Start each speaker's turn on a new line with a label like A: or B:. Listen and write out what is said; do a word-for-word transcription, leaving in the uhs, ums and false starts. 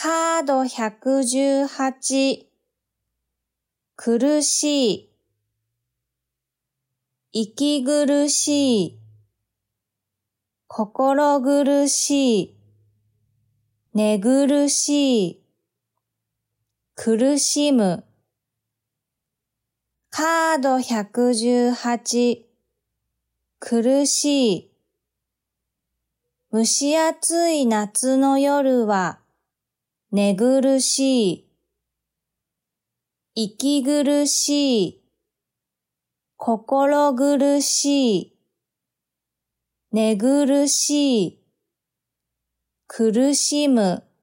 A: カードひゃくじゅうはち、苦しい、息苦しい、心苦しい、寝苦しい、苦しむ。カードひゃくじゅうはち、苦しい。蒸し暑い夏の夜は寝苦しい。息苦しい。心苦しい。寝苦しい。苦しむ。